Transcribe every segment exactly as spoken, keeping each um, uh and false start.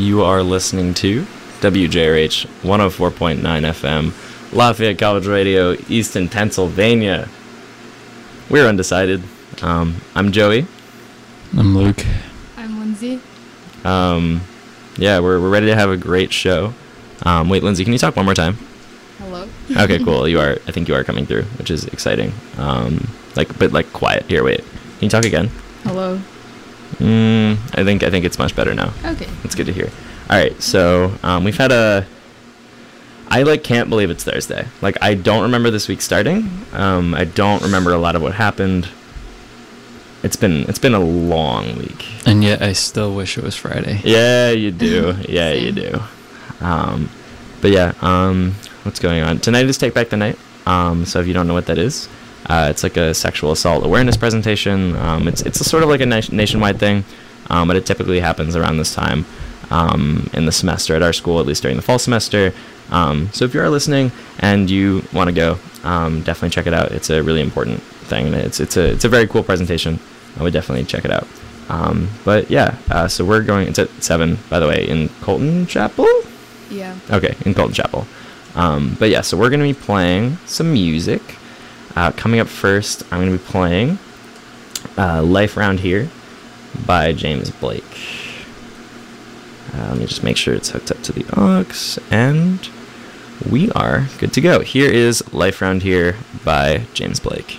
You are listening to W J R H one oh four point nine F M, Lafayette College Radio, Easton, Pennsylvania. We're undecided. Um, I'm Joey. I'm Luke. I'm Lindsay. Um, yeah, we're we're ready to have a great show. Um, wait, Lindsay, can you talk one more time? Hello. Okay, cool. You are. I think you are coming through, which is exciting. Um, like, but like quiet. Here, wait. Can you talk again? Hello. Mm, I think I think it's much better now. Okay. That's good to hear. All right, so um, we've had a. I like can't believe it's Thursday. Like I don't remember this week starting. Um, I don't remember a lot of what happened. It's been it's been a long week. And yet I still wish it was Friday. Yeah, you do. Yeah, you do. Um, but yeah, um, what's going on tonight is Take Back the Night. Um, so if you don't know what that is. Uh, it's like a sexual assault awareness presentation. Um, it's it's a sort of like a na- nationwide thing, um, but it typically happens around this time um, in the semester at our school, at least during the fall semester. Um, so if you are listening and you want to go, um, definitely check it out. It's a really important thing, and it's it's a it's a very cool presentation. I would definitely check it out. Um, but yeah, uh, so we're going. It's at seven, by the way, in Colton Chapel. Yeah. Okay, in Colton Chapel. Um, but yeah, so we're gonna be playing some music. Uh, coming up first, I'm going to be playing uh, Life Round Here by James Blake. Uh, let me just make sure it's hooked up to the aux, and we are good to go. Here is Life Round Here by James Blake.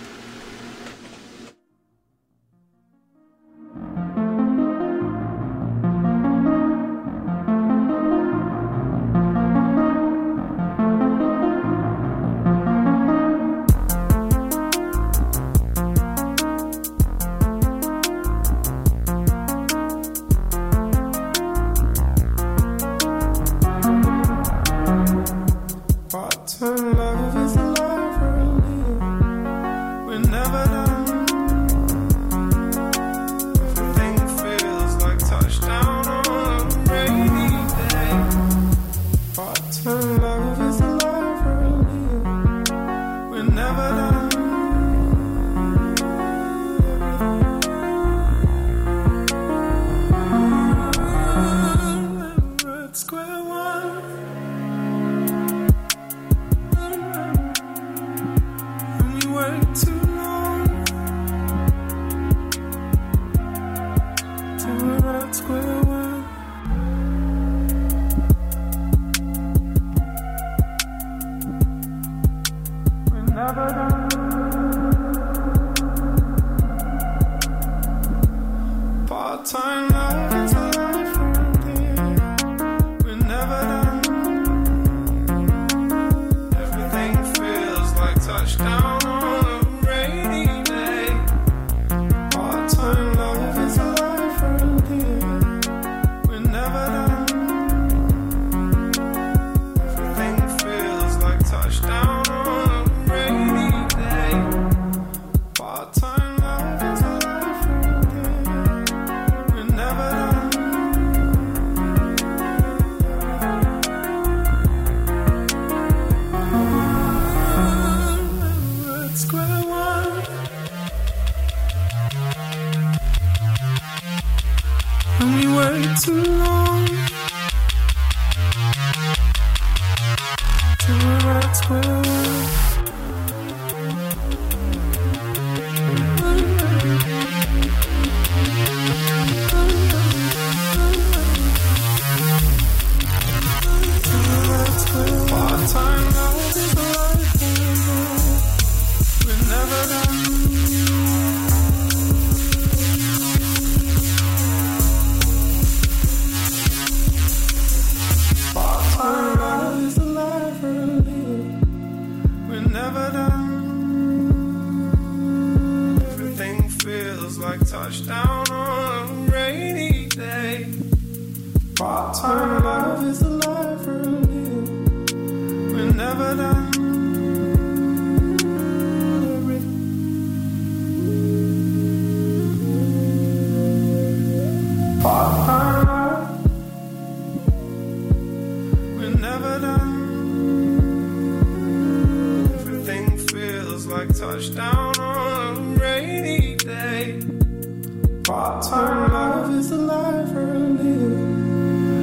Touchdown on a rainy day. Part-time love is the life we're living.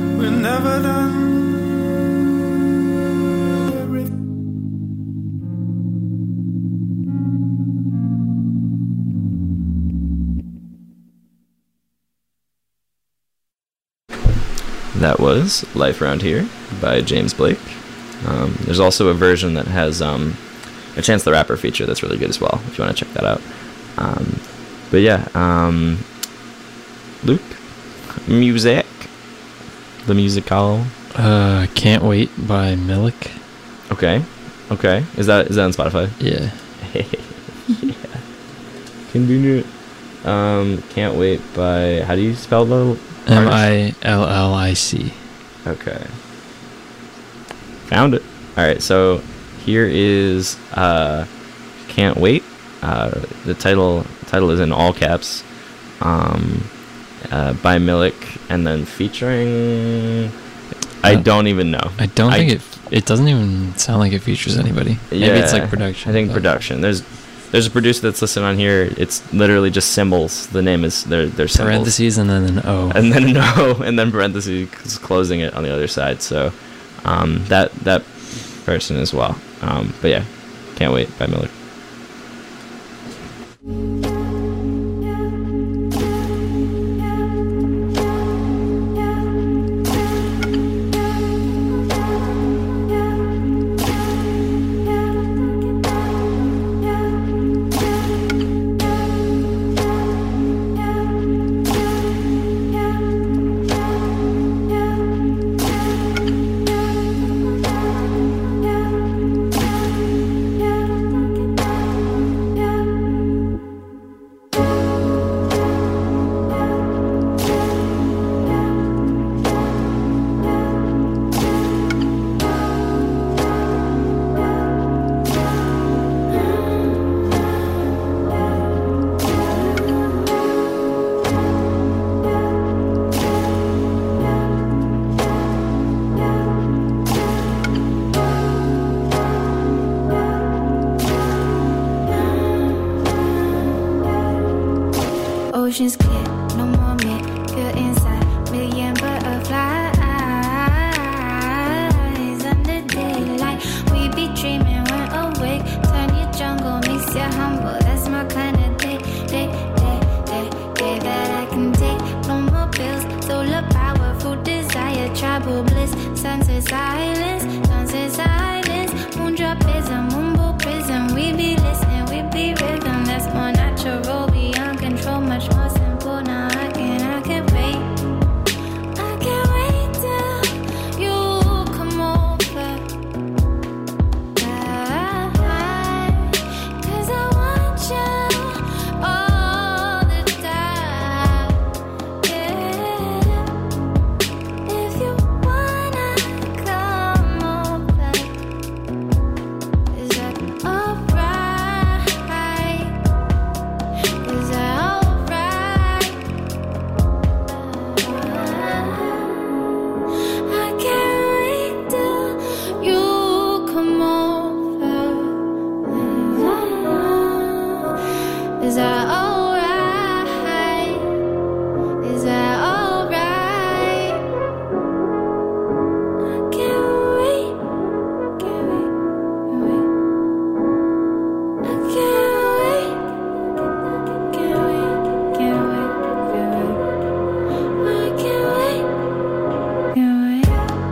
never done. That was Life Around Here by James Blake. Um, there's also a version that has um, a Chance the Rapper feature that's really good as well, if you want to check that out. Um, but yeah, um, Luke, music, the musical. Uh, Can't Wait by Milik. Okay, okay. Is that is that on Spotify? Yeah. Yeah. Convenient. Um, Can't Wait by, how do you spell the M artist? I L L I C. Okay. Found it. Alright, so here is uh Can't Wait. Uh the title title is in all caps. Um uh by Milik, and then featuring I Uh, don't even know. I don't I think d- it. It doesn't even sound like it features anybody. Maybe it's Yeah, like production. I think but- production. There's there's a producer that's listed on here. It's literally just symbols. The name is their their symbols. Parentheses and then an O. And then an O, and then parentheses closing it on the other side. So um, that that person as well. Um, but yeah, Can't Wait by Milik. Oceans clear, no more me. Feel inside, million butterflies under daylight. We be dreaming, we're awake. Turn your jungle, makes you humble. That's my kind of day, day, day, day, day that I can take. No more bills, solar power, food desire, tribal bliss. Sunset silence, sunset silence. Moondrop is a moonbow prison. We be listening, we be rhythm. That's more natural, beyond control, much more simple. Now I can, I can wait. I can't wait till you come over. Cause I want you all the time. Yeah. If you wanna come over, is that alright? Is that alright? I can't wait till you come over. Is that alright? Is that alright? I can't wait, can't wait, wait. I can't wait, can't wait, can't wait, can't wait. I can't wait, can't wait.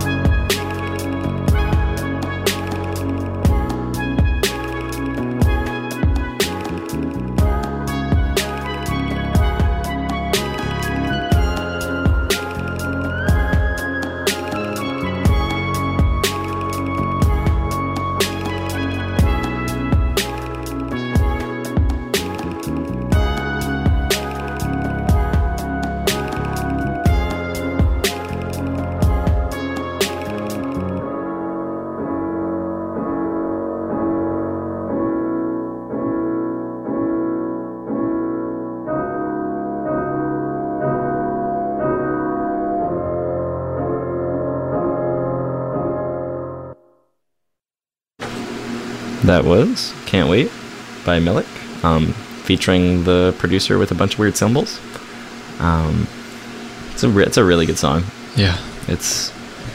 That was Can't Wait by Milik, um, featuring the producer with a bunch of weird symbols. Um, it's a re- it's a really good song. Yeah. It's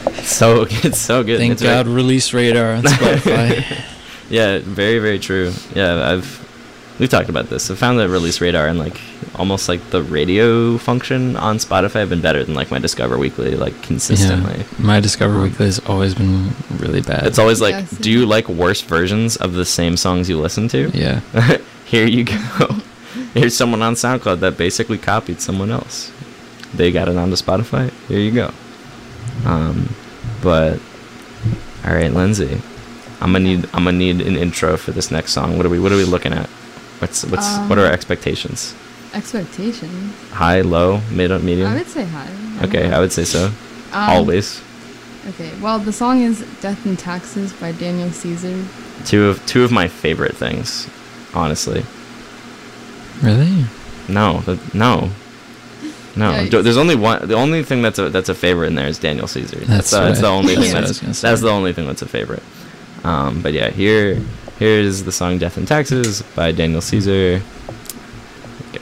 So it's so good. Thank It's God very- release radar on Spotify. Yeah, very very true. Yeah, I've we've talked about this. I found that release radar and like almost like the radio function on Spotify have been better than like my Discover Weekly like consistently. Yeah, my Discover Weekly has always been really bad. It's always like, Yes. do you like worse versions of the same songs you listen to? Yeah. Here you go. Here's someone on SoundCloud that basically copied someone else. They got it onto Spotify. Here you go. Um, but all right, Lindsay, I'm gonna need I'm gonna need an intro for this next song. What are we What are we looking at? What's What's What are our Um, expectations? Expectations. High, low, mid, medium? I would say high. Okay, I would say so. Um, Always. Okay, well, the song is Death and Taxes by Daniel Caesar. Two of two of my favorite things, honestly. Really? No, the, no, no. Yikes. Do- There's only one. The only thing that's a that's a favorite in there is Daniel Caesar. That's That's uh, that's what the I- only that's thing what I that's was gonna say. that's the only thing that's a favorite. Um, but yeah, here here's the song "Death and Taxes" by Daniel Caesar. Go.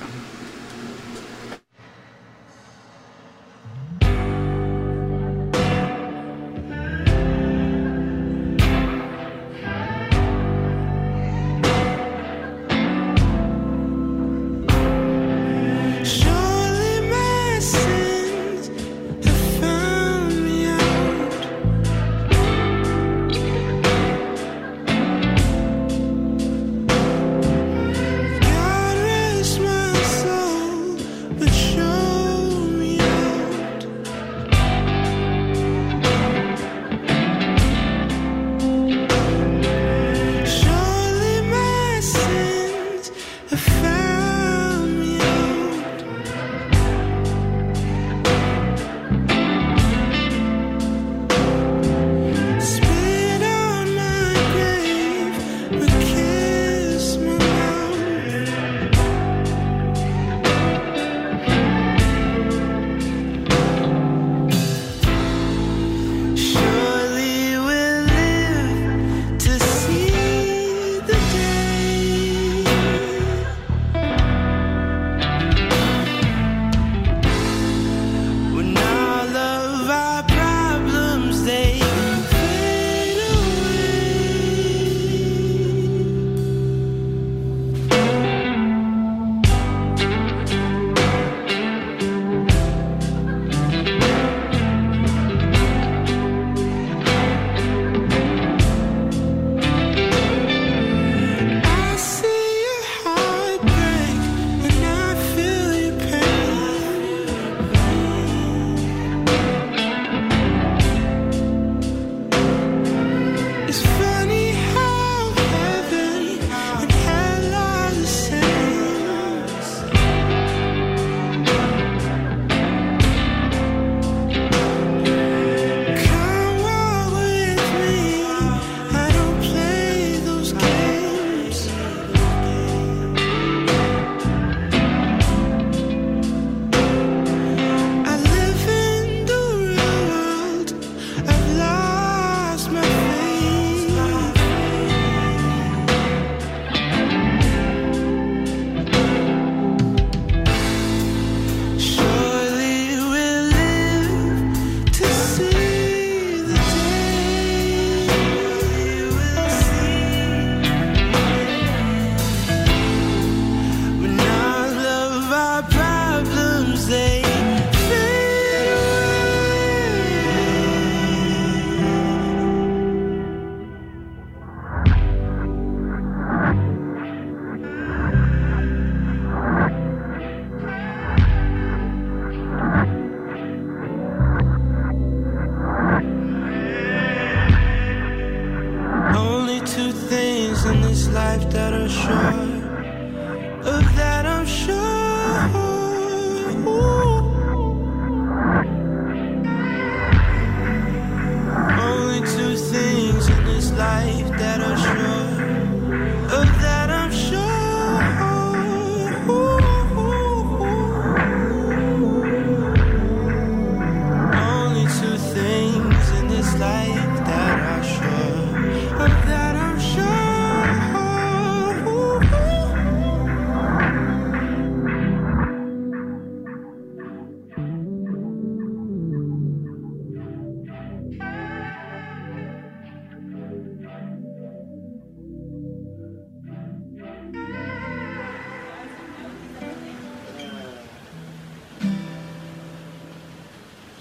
Surely my sins have found me out. God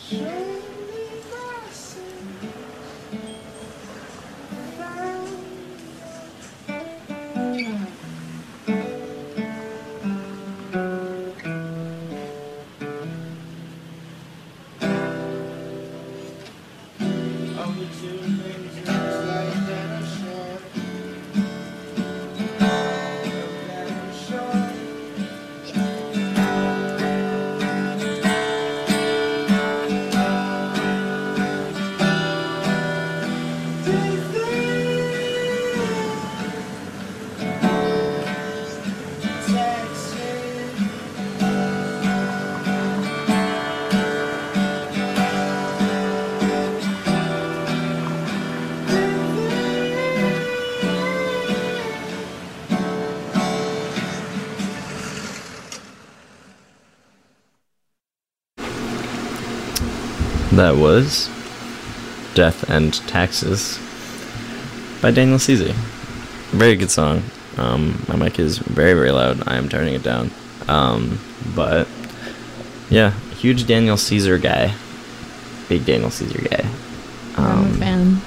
That was Death and Taxes by Daniel Caesar. Very good song. Um, my mic is very, very loud. I am turning it down. Um, but, yeah, huge Daniel Caesar guy. Big Daniel Caesar guy. I'm a Um, fan.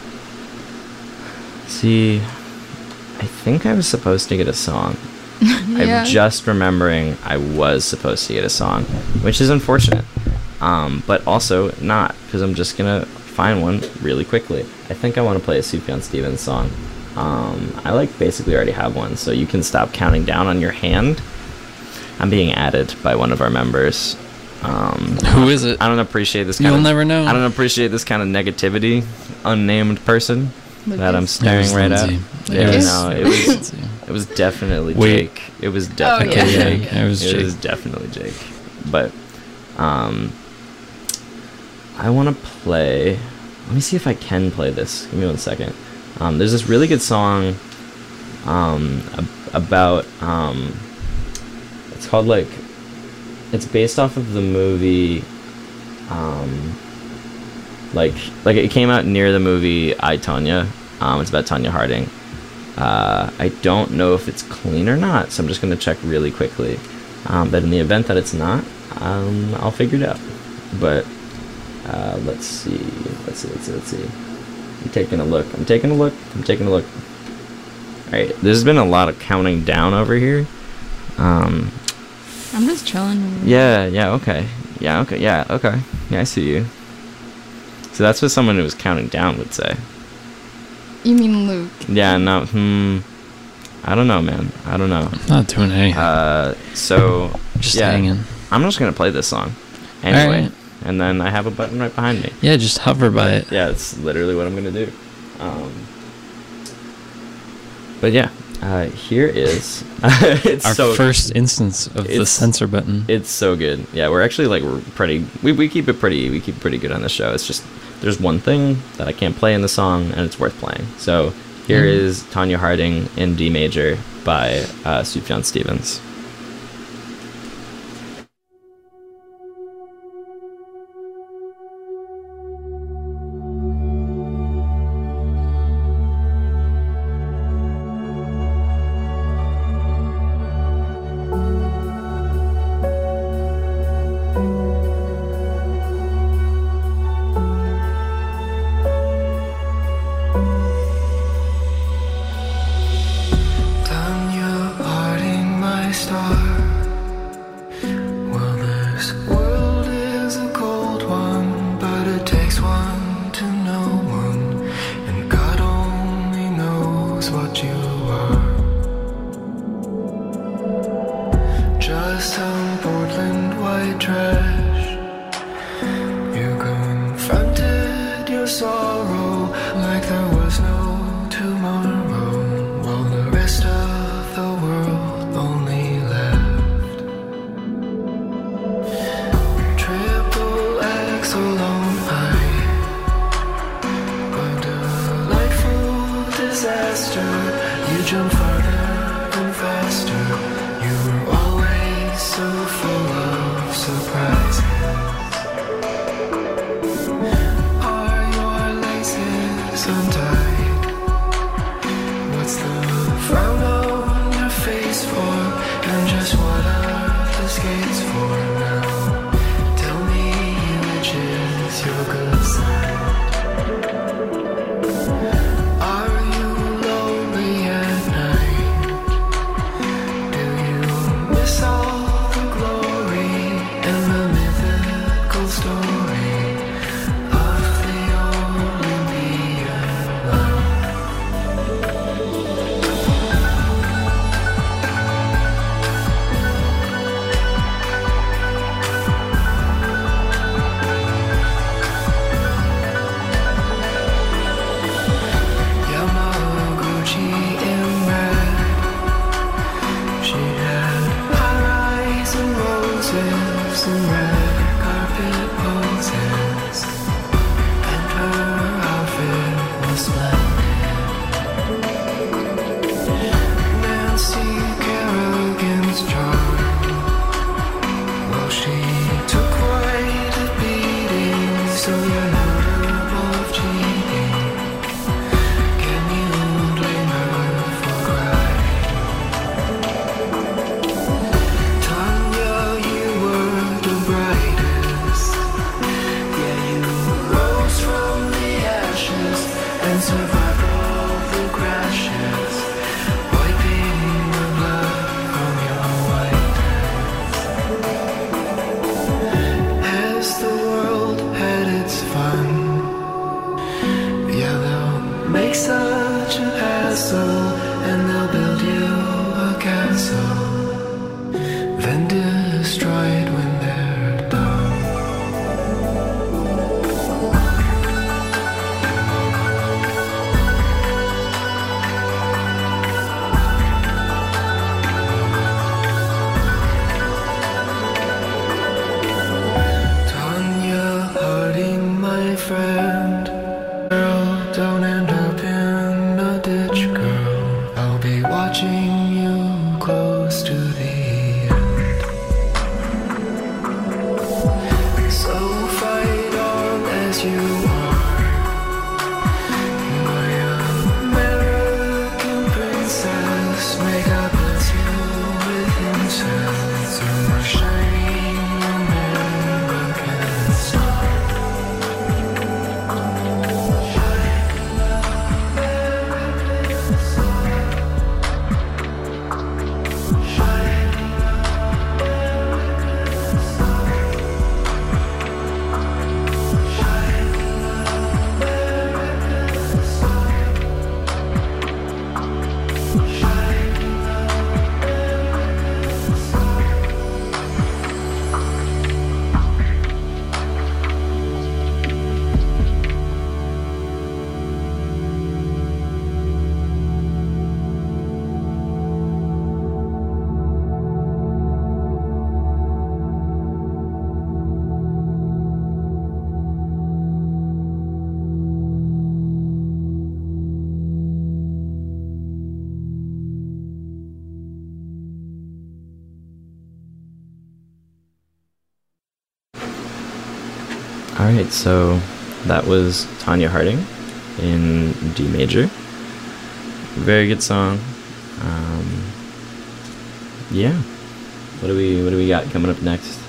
see, I think I was supposed to get a song. Yeah. I'm just remembering I was supposed to get a song, which is unfortunate. Um, but also not, because I'm just gonna find one really quickly. I think I want to play a Sufjan Stevens song. Um, I like basically already have one, so you can stop counting down on your hand. I'm being added by one of our members. Um, Who is it? I don't appreciate this kind You'll of, never know. I don't appreciate this kind of negativity. Unnamed person that I'm Lucas? staring It was right Lindsay. at. It Yeah, was- no, it was it was definitely Wait. Jake. It was definitely yeah. Jake. Yeah, it was It Jake. was definitely Jake. But um I want to play. Let me see if I can play this. Give me one second. Um, there's this really good song um, ab- about. Um, it's called like. It's based off of the movie. Um, like like it came out near the movie I, Tonya. Um, it's about Tonya Harding. Uh, I don't know if it's clean or not, so I'm just gonna check really quickly. Um, but in the event that it's not, um, I'll figure it out. But. Uh, let's see, let's see, let's see, let's see. I'm taking a look, I'm taking a look, I'm taking a look. Alright, there's been a lot of counting down over here. Um, I'm just chilling. yeah, yeah, okay. Yeah, okay, yeah, okay. Yeah, I see you. So that's what someone who was counting down would say. You mean Luke? Yeah, no, hmm. I don't know, man. I don't know. Not doing anything. Uh, so, just yeah, hanging. I'm just gonna play this song. Anyway. Alright. And then I have a button right behind me. Yeah, just hover by it. Yeah, it's literally what I'm gonna do. Um, but yeah, uh, here is it's Our so first instance of the it's- censor button. it's so good. Yeah, we're actually like we're pretty. We we keep it pretty. We keep it pretty good on the show. It's just there's one thing that I can't play in the song, and it's worth playing. So here Mhm. is Tonya Harding in D major by uh, Sufjan Stevens. Tanya Harding, my star. Well, this world is a cold one, but it takes one to know one, and God only knows what you are. Just some Portland white trash. You confronted your sorrow like there was no tomorrow, while the rest of the world only laughed. Triple axle on high, a delightful disaster. You jump farther and faster. You were always so full of surprises. Are your laces untied? What's the frown on your face for? And just what are the skates for now? Tell me which is explosives and red carpet poses, and her outfit was splendid. Nancy Kerrigan's charm, well, she took quite a beating, so you're notable of cheating. Can you blame her for crying? Tanya, you were the brightest. Yeah, you rose from the ashes and survived all the crashes, wiping the blood from your white hands. As the world had its fun, yeah, they'll make such a hassle, and they'll build you a castle, then destroy it when they're done. Tanya Harding, my friend, girl, don't end up in a ditch, girl. I'll be watching you close to the end. So fight on as you are, my American princess. May God bless you with incense, you're a shining American star. All right, so that was Tanya Harding in D major. Very good song. Um, yeah. What do we What do we got coming up next?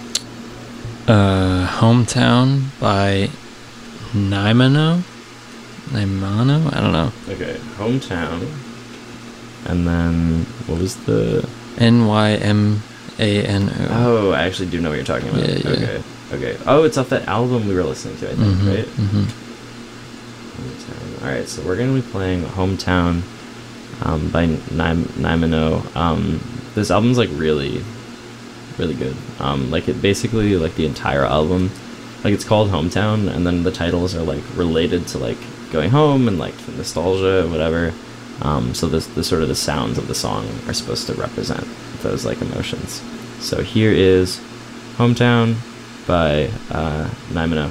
Uh, Hometown by Nymano? Nymano? I don't know. Okay, Hometown. And then what was the? N Y M A N O. Oh, I actually do know what you're talking about. Yeah, yeah. Okay. Okay. Oh, it's off that album we were listening to, I think, Mhm, right? mhm. Hometown. All right, so we're gonna be playing "Hometown" um, by Nym- Nymano. Um, this album's like really, really good. Um, like it basically like the entire album, like it's called "Hometown," and then the titles are like related to like going home and like nostalgia, whatever. Um, so the the sort of the sounds of the song are supposed to represent those like emotions. So here is "Hometown" by uh, Nymano.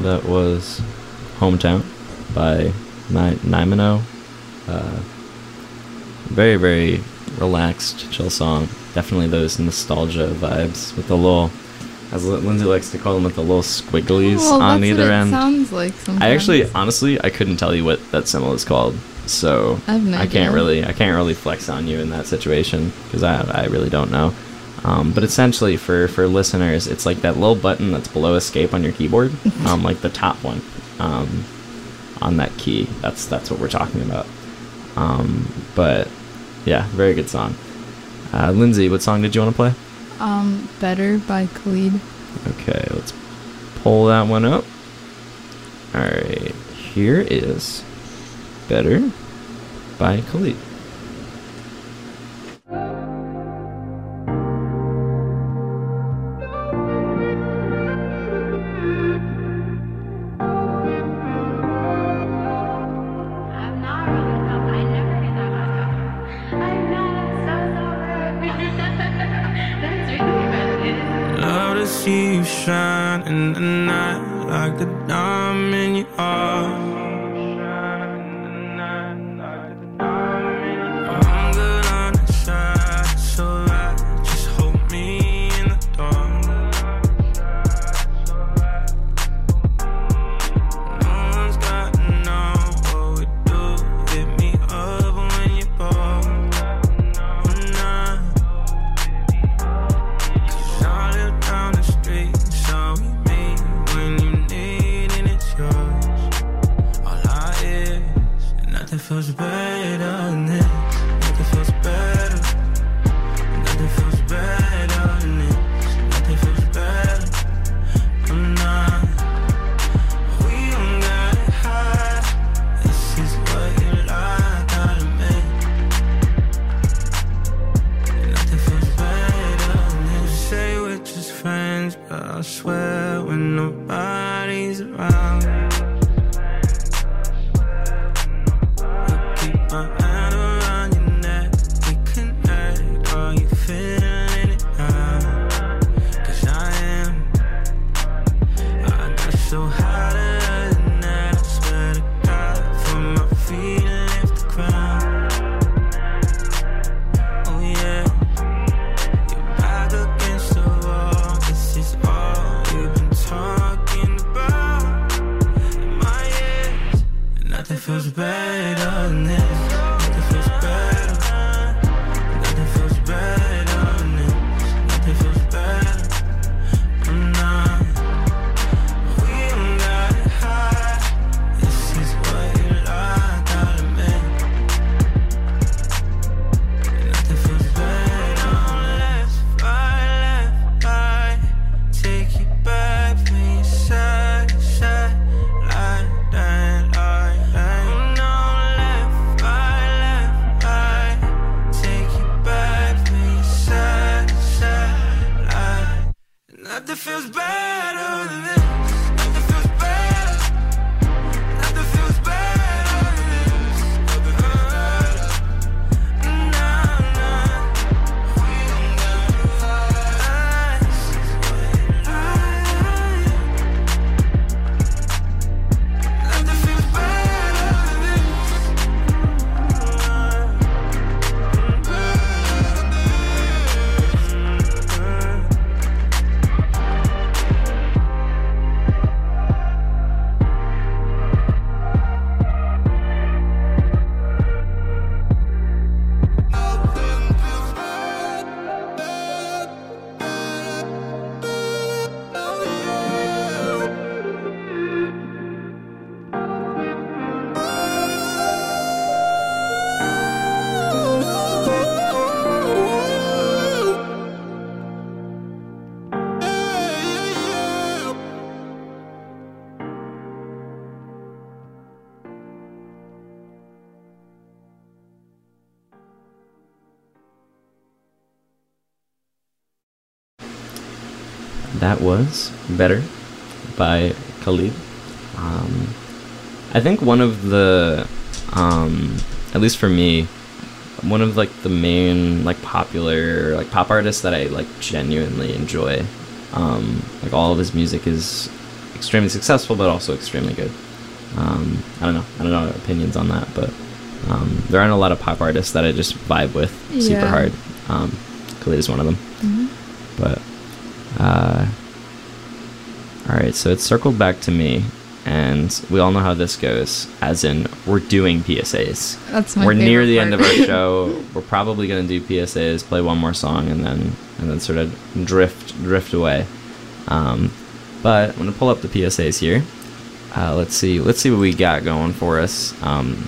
that was Hometown by Ny- Nymano. Uh, very, very relaxed, chill song. Definitely those nostalgia vibes with the little, as Lindsay likes to call them, with the little squigglies Well, on that's either what it end. sounds like sometimes. I actually, honestly, I couldn't tell you what that symbol is called, so I have no I can't idea. really, I can't really flex on you in that situation because I, I really don't know. Um, but essentially, for for listeners, it's like that little button that's below escape on your keyboard, um, like the top one, um, on that key. That's that's what we're talking about. Um, but yeah, very good song. Uh, Lindsay, what song did you want to play? Um, Better by Khalid. Okay, let's pull that one up. Alright, here is Better by Khalid. I'm not really dumb. I never get that myself. I'm not so so That's really bad. Love to see you shine in the night like the diamond you are. I'm good on the side, so right, just hold me in the dark. No one's got to know what we do. Hit me up when you're bored. Nah. Cause I live down the street, so we meet when you need and it's yours. All I is, and nothing feels better than this. Nothing feels better. Nothing feels better than this. Nothing feels better. I'm not. We don't got it high. This is what you like out of me. And nothing feels better than this. You say we're just friends, but I swear when nobody's around, you keep my hand around your neck. We connect. Are you feeling it now? Cause I am. I got so high the other night, I swear to God, from my feet and left the ground. Oh yeah, you're back against the wall. This is all you've been talking about in my ears. And nothing feels better than this. Nothing feels better. Nothing feels better than this. Nothing feels better. I'm not. We don't got it high. This is what you like out of me. And nothing feels better. Left, right, left, right. Take you back from your side to side. Like that, like that. Oh no, left, right, left, right. Take you back from your side to side. Like nothing feels better than this. Nothing feels better. Nothing feels better than this. Nothing feels better. Nah, nah. We don't got it high. This is what you like. Nothing feels better than That was Better by Khalid. Um, I think one of the, um, at least for me, one of like the main like popular like pop artists that I like genuinely enjoy. Um, like all of his music is extremely successful, but also extremely good. Um, I don't know. I don't know opinions on that, but um, there aren't a lot of pop artists that I just vibe with super Yeah. hard. Um, Khalid is one of them. Mhm. But uh, all right, so it's circled back to me, and we all know how this goes. As in, we're doing P S As. That's my We're near favorite the end of part. our show. We're probably gonna do P S As, play one more song, and then and then sort of drift drift away. Um, but I'm gonna pull up the P S As here. Uh, let's see. Let's see what we got going for us. Um,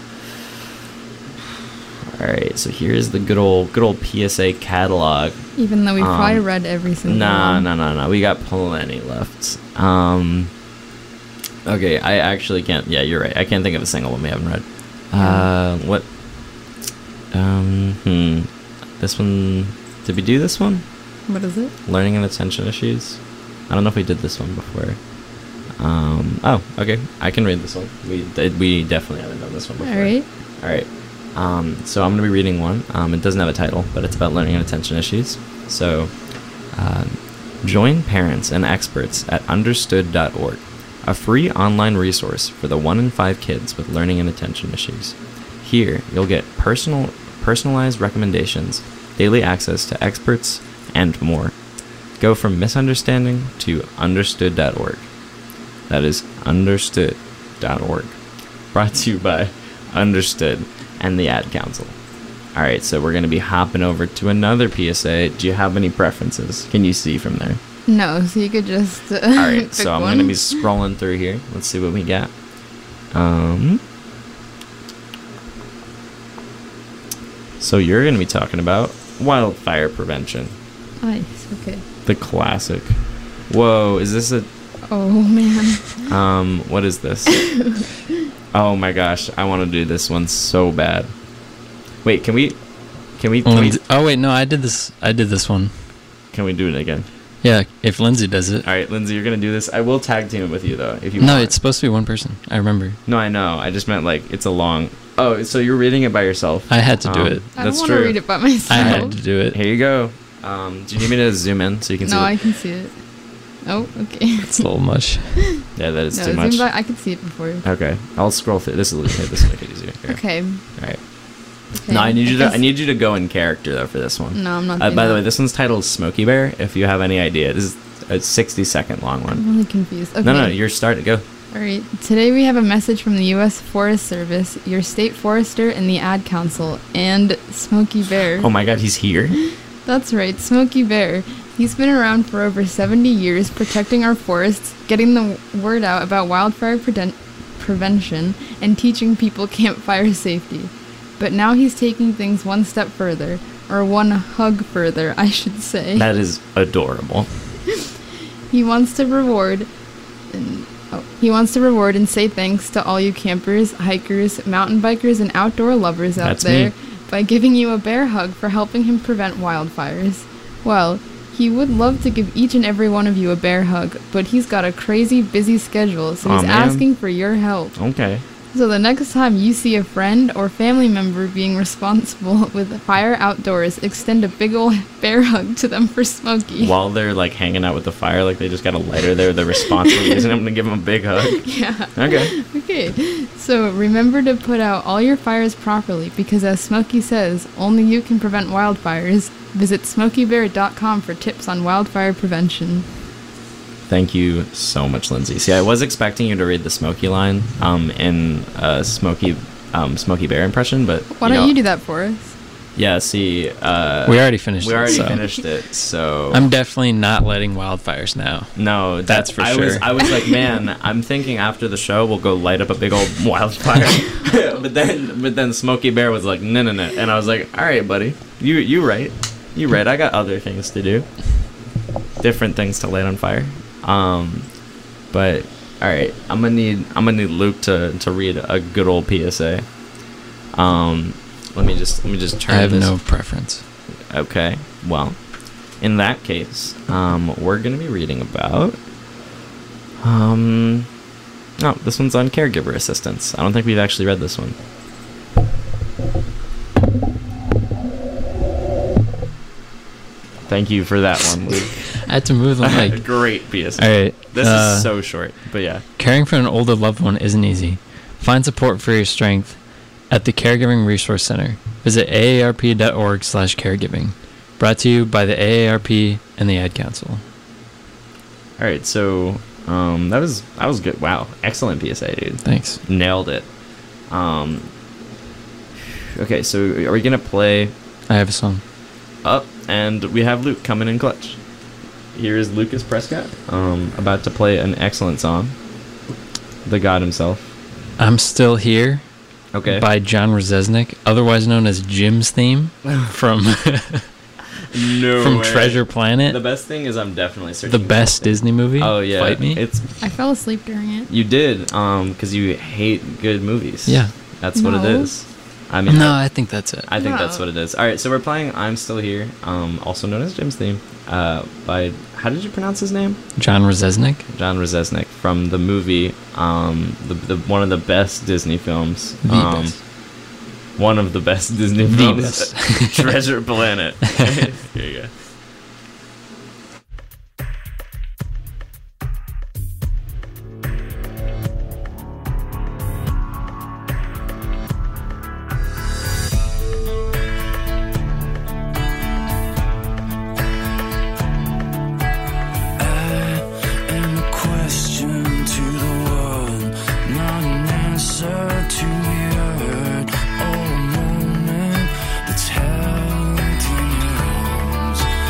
all right. So here's the good old good old P S A catalog. Even though we've Um, probably read every single Nah, one. no, no, no. We got plenty left. Um, okay, I actually can't. Yeah, you're right. I can't think of a single one we haven't read. Uh, what? Um, hmm. This one. Did we do this one? What is it? Learning and attention issues. I don't know if we did this one before. Um. Oh, okay. I can read this one. We did. We definitely haven't done this one before. All right. All right. Um, so I'm going to be reading one. Um, it doesn't have a title, but it's about learning and attention issues. So, um, join parents and experts at understood dot org, a free online resource for the one in five kids with learning and attention issues. Here, you'll get personal, personalized recommendations, daily access to experts, and more. Go from misunderstanding to understood dot org. That is understood dot org. Brought to you by Understood and the Ad Council. All right, so we're going to be hopping over to another P S A. Do you have any preferences? Can you see from there? No, so you could just. Uh, All right, pick so I'm one. going to be scrolling through here. Let's see what we got. Um, so you're going to be talking about wildfire prevention, Nice. Okay. the classic. Whoa, is this a Oh man. um? What is this? Oh my gosh, I want to do this one so bad. Wait, can we? Can we? Can we, Lindsay- oh wait, no, I did this. I did this one. can we do it again? Yeah, if Lindsay does it. All right, Lindsay, you're gonna do this. I will tag team it with you though, if you No, want. it's supposed to be one person. I remember. No, I know. I just meant like it's a long. Oh, so you're reading it by yourself? I had to do Um, it. I That's don't want to true. read it by myself. I had to do it. Here you go. Um, do you need me to zoom in so you can see? No, what- I can see it. Oh, okay. It's a little much. Yeah, that is no, too zoom much. by- I can see it before. Okay, I'll scroll through. This will okay, this will make it easier. Here. Okay. All right. okay. No, I need you to. guess- I need you to go in character though for this one. No, I'm not. Uh, doing by the that. way, this one's titled Smokey Bear. If you have any idea, this is a sixty second long one. I'm really confused. Okay. No, no, you're starting. Go. All right. Today we have a message from the U S Forest Service, your state forester, and the Ad Council, and Smokey Bear. Oh my God, he's here. That's right, Smokey Bear. He's been around for over seventy years, protecting our forests, getting the word out about wildfire preden- prevention, and teaching people campfire safety. But now he's taking things one step further, or one hug further, I should say. That is adorable. He wants to reward and oh, he wants to reward and say thanks to all you campers, hikers, mountain bikers, and outdoor lovers out That's there me. by giving you a bear hug for helping him prevent wildfires. Well, he would love to give each and every one of you a bear hug, but he's got a crazy busy schedule, so Aw, he's man. asking for your help. Okay. So the next time you see a friend or family member being responsible with fire outdoors, extend a big ol' bear hug to them for Smokey. While they're like hanging out with the fire, like they just got a lighter there, they're responsible using them to give them a big hug. Yeah. Okay. Okay. So remember to put out all your fires properly because as Smokey says, only you can prevent wildfires. Visit smokey bear dot com for tips on wildfire prevention. Thank you so much, Lindsay. See, I was expecting you to read the Smokey line um, in a Smokey um, Smokey Bear impression, but Why you don't know, you do that for us? Yeah. See, uh, We already finished we it, already so. finished it. So I'm definitely not letting wildfires now. no, that- That's for I Was, sure. I was like, man, I'm thinking after the show we'll go light up a big old wildfire. but then, but then Smokey Bear was like, no, no, no, and I was like, all right, buddy, you you right, you right. I got other things to do, different things to light on fire. Um, but all right, I'm gonna need I'm gonna need Luke to to read a good old P S A. Um, let me just let me just turn. I have this. no preference. Okay, well, in that case, um, we're gonna be reading about. Um, oh, this one's on caregiver assistance. I don't think we've actually read this one. Thank you for that one, Luke. I had to move the mic. Great P S A. All right. This uh, is so short, but yeah. Caring for an older loved one isn't easy. Find support for your strength at the Caregiving Resource Center. Visit A A R P dot org slash caregiving. Brought to you by the A A R P and the Ad Council. All right, so um, that was that was good. Wow, excellent P S A, dude. Thanks. Nailed it. Um, okay, so are we gonna play I have a song. up? And we have Luke coming in clutch. Here is Lucas Prescott, um, about to play an excellent song. The God himself. I'm Still Here Okay. by John Rzeznik, otherwise known as Jim's Theme from no from way. Treasure Planet. The best thing is I'm definitely searching. The for best this thing. Disney movie. Oh yeah, Fight Me. It's I fell asleep during it. you did um because you hate good movies. Yeah. That's what it No. is. I mean, No, I, I think that's it. I think that's No. what it is. All right, so we're playing "I'm Still Here," um, also known as Jim's Theme, uh, by how did you pronounce his name? John Rzeznik. John Rzeznik from the movie, um, the, the one of the best Disney films. The um, best. One of the best Disney The films. best. Treasure Planet. Here you go. am a question to the world, not an answer to be heard. Oh, a moment that's held in your arms.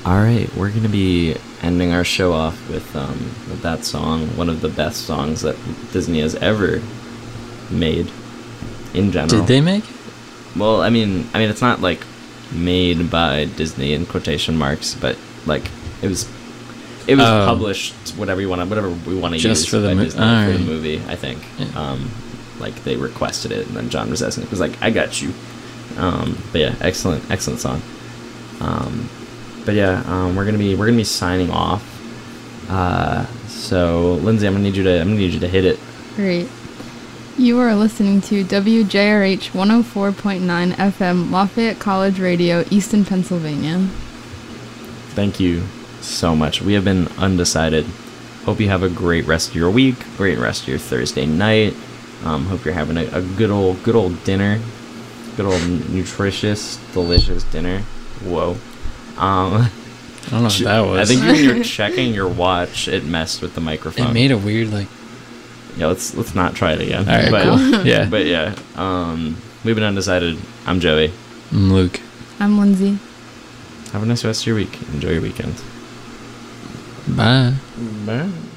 All right, we're gonna be ending our show off with um with that song, one of the best songs that Disney has ever made in general. Did they make it? Well, I mean, I mean, it's not like made by Disney in quotation marks, but like it was, it was Oh. published. Whatever you want to, whatever we want to Just use for the by mo- Disney for the alright. movie. I think. Yeah. Um, like they requested it, and then John Rzeznik was like, "I got you." Um, but yeah, excellent, excellent song. Um, but yeah, um, we're gonna be we're gonna be signing off. Uh, so Lindsay, I'm gonna need you to I'm gonna need you to hit it. Great. You are listening to W J R H one oh four point nine F M Lafayette College Radio, Easton, Pennsylvania. Thank you so much. We have been undecided. Hope you have a great rest of your week, great rest of your Thursday night. Um, hope you're having a, a good old good old dinner, good old nutritious, delicious dinner. Whoa. Um, I don't know what that was. I think when you're checking your watch, it messed with the microphone. it made a weird like. Yeah, let's let's not try it again. All right, but, cool. Yeah. But yeah, um, we've been undecided. I'm Joey. I'm Luke. I'm Lindsay. Have a nice rest of your week. Enjoy your weekend. Bye. Bye.